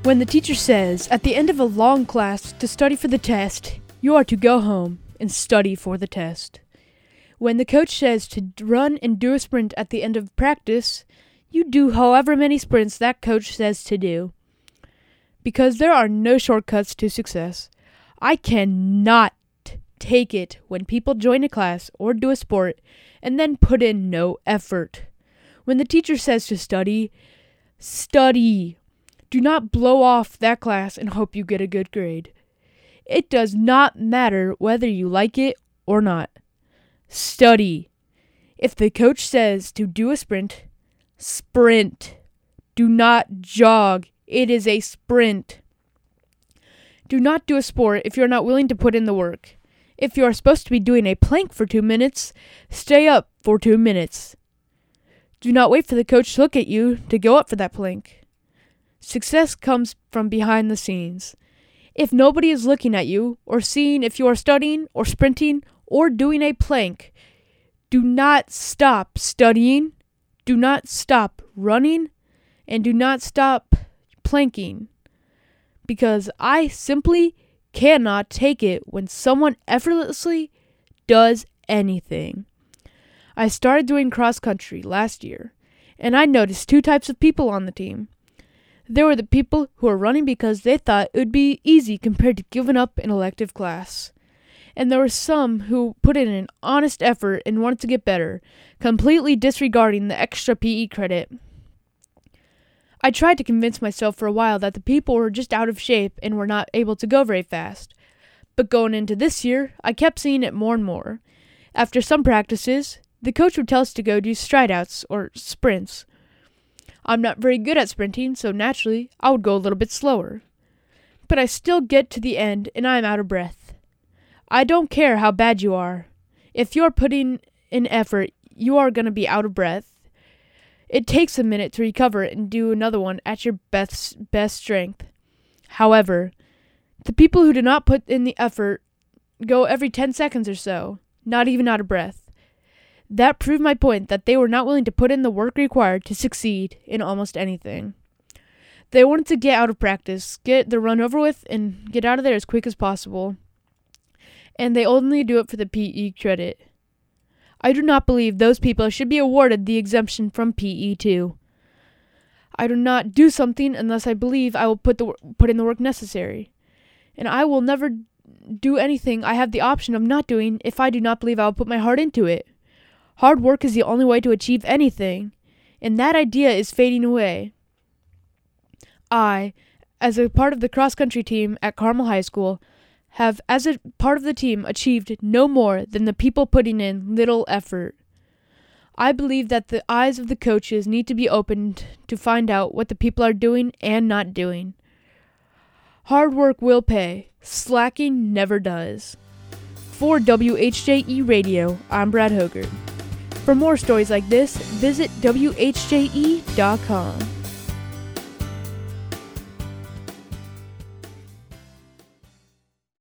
When the teacher says at the end of a long class to study for the test, you are to go home and study for the test. When the coach says to run and do a sprint at the end of practice, you do however many sprints that coach says to do. Because there are no shortcuts to success. I cannot take it when people join a class or do a sport and then put in no effort. When the teacher says to study, study. Do not blow off that class and hope you get a good grade. It does not matter whether you like it or not. Study. If the coach says to do a sprint, sprint. Do not jog. It is a sprint. Do not do a sport if you are not willing to put in the work. If you are supposed to be doing a plank for 2 minutes, stay up for 2 minutes. Do not wait for the coach to look at you to go up for that plank. Success comes from behind the scenes. If nobody is looking at you or seeing if you are studying or sprinting or doing a plank, do not stop studying, do not stop running, and do not stop planking. Because I simply cannot take it when someone effortlessly does anything. I started doing cross country last year, and I noticed 2 types of people on the team. There were the people who were running because they thought it would be easy compared to giving up an elective class. And there were some who put in an honest effort and wanted to get better, completely disregarding the extra PE credit. I tried to convince myself for a while that the people were just out of shape and were not able to go very fast. But going into this year, I kept seeing it more and more. After some practices, the coach would tell us to go do stride outs or sprints. I'm not very good at sprinting, so naturally, I would go a little bit slower. But I still get to the end and I'm out of breath. I don't care how bad you are. If you're putting in effort, you are going to be out of breath. It takes a minute to recover and do another one at your best strength. However, the people who do not put in the effort go every 10 seconds or so, not even out of breath. That proved my point that they were not willing to put in the work required to succeed in almost anything. They wanted to get out of practice, get the run over with, and get out of there as quick as possible. And they only do it for the PE credit. I do not believe those people should be awarded the exemption from PE too. I do not do something unless I believe I will put in the work necessary. And I will never do anything I have the option of not doing if I do not believe I will put my heart into it. Hard work is the only way to achieve anything, and that idea is fading away. I, as a part of the cross-country team at Carmel High School, have, as a part of the team, achieved no more than the people putting in little effort. I believe that the eyes of the coaches need to be opened to find out what the people are doing and not doing. Hard work will pay. Slacking never does. For WHJE Radio, I'm Brad Hoggard. For more stories like this, visit WHJE.com.